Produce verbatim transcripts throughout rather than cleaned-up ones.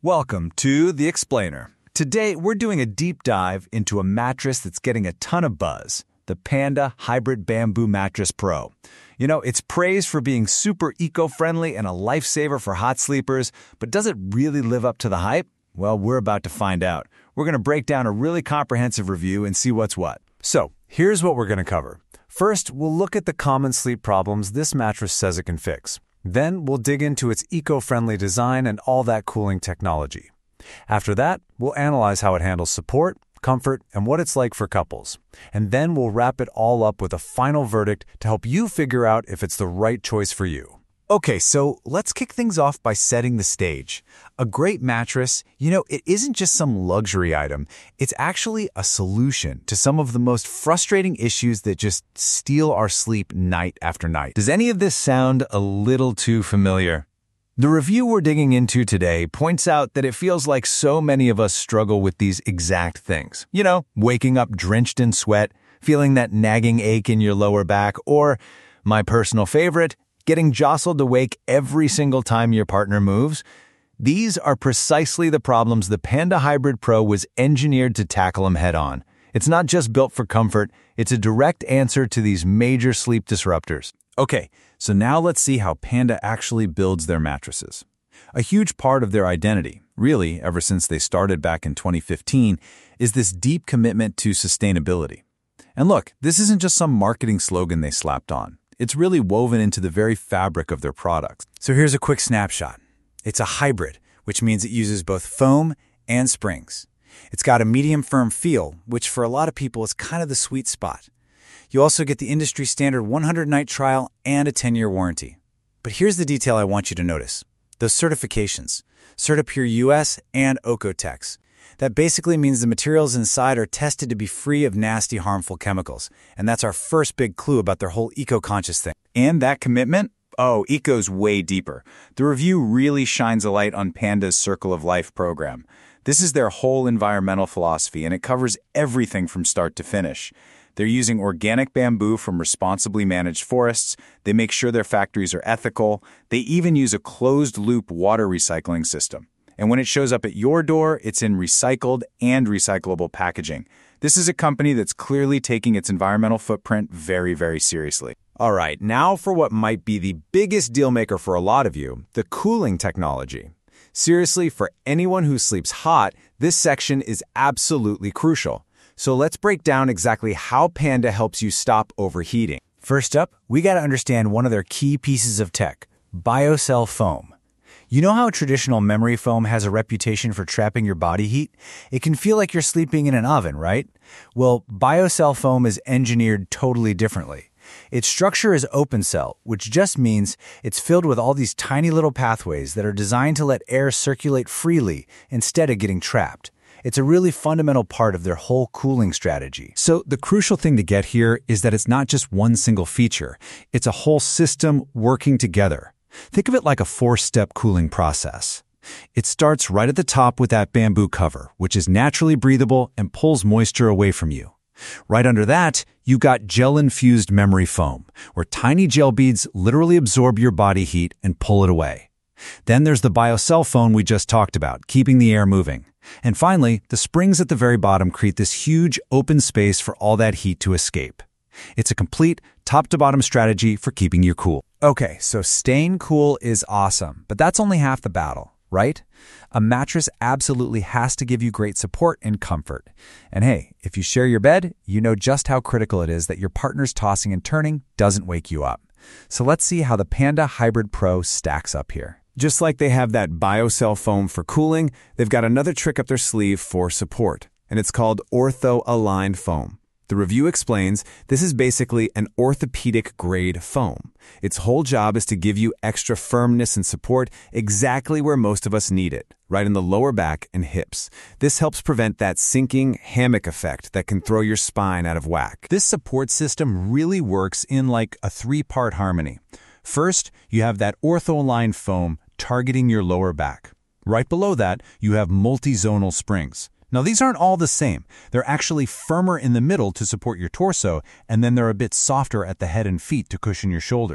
Welcome to The Explainer. Today, we're doing a deep dive into a mattress that's getting a ton of buzz, the Panda Hybrid Bamboo Mattress Pro. You know, it's praised for being super eco-friendly and a lifesaver for hot sleepers, but does it really live up to the hype? Well, we're about to find out. We're going to break down a really comprehensive review and see what's what. So, here's what we're going to cover. First, we'll look at the common sleep problems this mattress says it can fix. Then, we'll dig into its eco-friendly design and all that cooling technology. After that, we'll analyze how it handles support, comfort, and what it's like for couples. And then we'll wrap it all up with a final verdict to help you figure out if it's the right choice for you. Okay, so let's kick things off by setting the stage. A great mattress, you know, it isn't just some luxury item. It's actually a solution to some of the most frustrating issues that just steal our sleep night after night. Does any of this sound a little too familiar? The review we're digging into today points out that it feels like so many of us struggle with these exact things. You know, waking up drenched in sweat, feeling that nagging ache in your lower back, or, my personal favorite, getting jostled awake every single time your partner moves. These are precisely the problems the Panda Hybrid Pro was engineered to tackle them head-on. It's not just built for comfort, it's a direct answer to these major sleep disruptors. Okay, so now let's see how Panda actually builds their mattresses. A huge part of their identity, really ever since they started back in twenty fifteen, is this deep commitment to sustainability. And look, this isn't just some marketing slogan they slapped on. It's really woven into the very fabric of their products. So here's a quick snapshot. It's a hybrid, which means it uses both foam and springs. It's got a medium firm feel, which for a lot of people is kind of the sweet spot. You also get the industry standard one hundred night trial and a ten year warranty. But here's the detail I want you to notice. Those certifications, CertiPure U S and Oeko-Tex. That basically means the materials inside are tested to be free of nasty, harmful chemicals. And that's our first big clue about their whole eco-conscious thing. And that commitment? Oh, eco's way deeper. The review really shines a light on Panda's Circle of Life program. This is their whole environmental philosophy, and it covers everything from start to finish. They're using organic bamboo from responsibly managed forests. They make sure their factories are ethical. They even use a closed-loop water recycling system. And when it shows up at your door, it's in recycled and recyclable packaging. This is a company that's clearly taking its environmental footprint very, very seriously. All right, now for what might be the biggest deal maker for a lot of you, the cooling technology. Seriously, for anyone who sleeps hot, this section is absolutely crucial. So let's break down exactly how Panda helps you stop overheating. First up, we got to understand one of their key pieces of tech, BioCell foam. You know how traditional memory foam has a reputation for trapping your body heat? It can feel like you're sleeping in an oven, right? Well, BioCell foam is engineered totally differently. Its structure is open cell, which just means it's filled with all these tiny little pathways that are designed to let air circulate freely instead of getting trapped. It's a really fundamental part of their whole cooling strategy. So the crucial thing to get here is that it's not just one single feature. It's a whole system working together. Think of it like a four-step cooling process. It starts right at the top with that bamboo cover, which is naturally breathable and pulls moisture away from you. Right under that, you got gel-infused memory foam, where tiny gel beads literally absorb your body heat and pull it away. Then there's the BioCell foam we just talked about, keeping the air moving. And finally, the springs at the very bottom create this huge open space for all that heat to escape. It's a complete top-to-bottom strategy for keeping you cool. Okay, so staying cool is awesome, but that's only half the battle, right? A mattress absolutely has to give you great support and comfort. And hey, if you share your bed, you know just how critical it is that your partner's tossing and turning doesn't wake you up. So let's see how the Panda Hybrid Pro stacks up here. Just like they have that BioCell foam for cooling, they've got another trick up their sleeve for support, and it's called Ortho-Align foam. The review explains this is basically an orthopedic-grade foam. Its whole job is to give you extra firmness and support exactly where most of us need it, right in the lower back and hips. This helps prevent that sinking hammock effect that can throw your spine out of whack. This support system really works in like a three-part harmony. First, you have that Ortho-Align foam targeting your lower back. Right below that, you have multi-zonal springs. Now, these aren't all the same. They're actually firmer in the middle to support your torso, and then they're a bit softer at the head and feet to cushion your shoulders.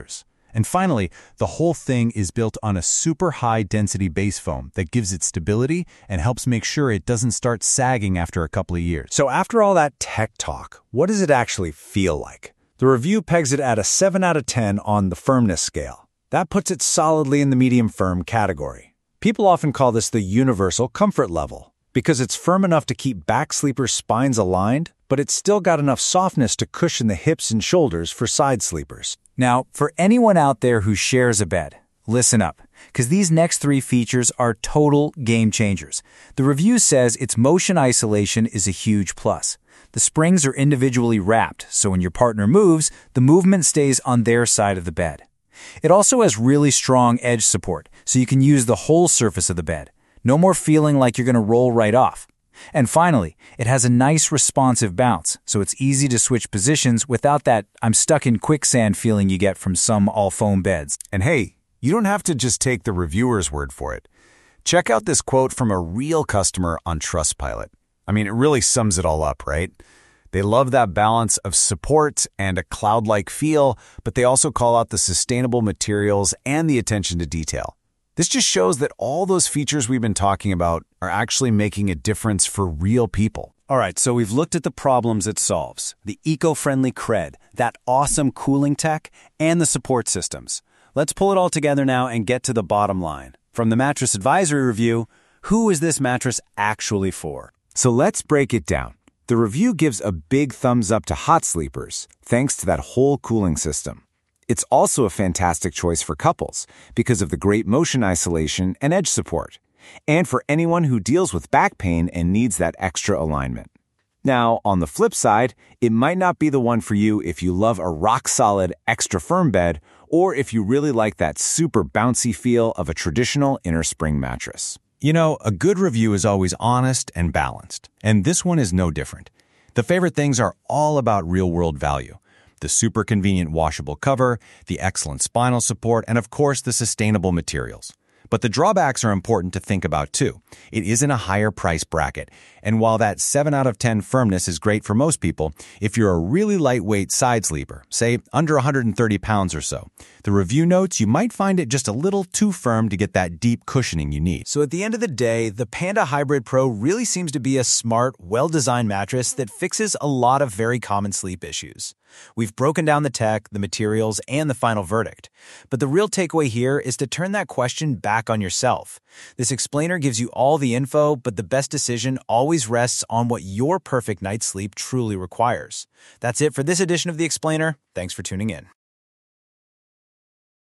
And finally, the whole thing is built on a super high-density base foam that gives it stability and helps make sure it doesn't start sagging after a couple of years. So after all that tech talk, what does it actually feel like? The review pegs it at a seven out of ten on the firmness scale. That puts it solidly in the medium firm category. People often call this the universal comfort level because it's firm enough to keep back sleepers' spines aligned, but it's still got enough softness to cushion the hips and shoulders for side sleepers. Now, for anyone out there who shares a bed, listen up, because these next three features are total game changers. The review says its motion isolation is a huge plus. The springs are individually wrapped, so when your partner moves, the movement stays on their side of the bed. It also has really strong edge support, so you can use the whole surface of the bed. No more feeling like you're going to roll right off. And finally, it has a nice responsive bounce, so it's easy to switch positions without that I'm stuck in quicksand feeling you get from some all-foam beds. And hey, you don't have to just take the reviewer's word for it. Check out this quote from a real customer on Trustpilot. I mean, it really sums it all up, right? They love that balance of support and a cloud-like feel, but they also call out the sustainable materials and the attention to detail. This just shows that all those features we've been talking about are actually making a difference for real people. All right, so we've looked at the problems it solves, the eco-friendly Cred, that awesome cooling tech, and the support systems. Let's pull it all together now and get to the bottom line. From the Mattress Advisory Review, who is this mattress actually for? So let's break it down. The review gives a big thumbs up to hot sleepers, thanks to that whole cooling system. It's also a fantastic choice for couples because of the great motion isolation and edge support, and for anyone who deals with back pain and needs that extra alignment. Now, on the flip side, it might not be the one for you if you love a rock-solid, extra-firm bed or if you really like that super bouncy feel of a traditional inner spring mattress. You know, a good review is always honest and balanced, and this one is no different. The favorite things are all about real-world value. The super convenient washable cover, the excellent spinal support, and of course the sustainable materials. But the drawbacks are important to think about too. It is in a higher price bracket, and while that seven out of ten firmness is great for most people, if you're a really lightweight side sleeper, say under one hundred thirty pounds or so, the review notes you might find it just a little too firm to get that deep cushioning you need. So at the end of the day, the Panda Hybrid Pro really seems to be a smart, well-designed mattress that fixes a lot of very common sleep issues. We've broken down the tech, the materials, and the final verdict. But the real takeaway here is to turn that question back on yourself. This explainer gives you all the info, but the best decision always rests on what your perfect night's sleep truly requires. That's it for this edition of The Explainer. Thanks for tuning in.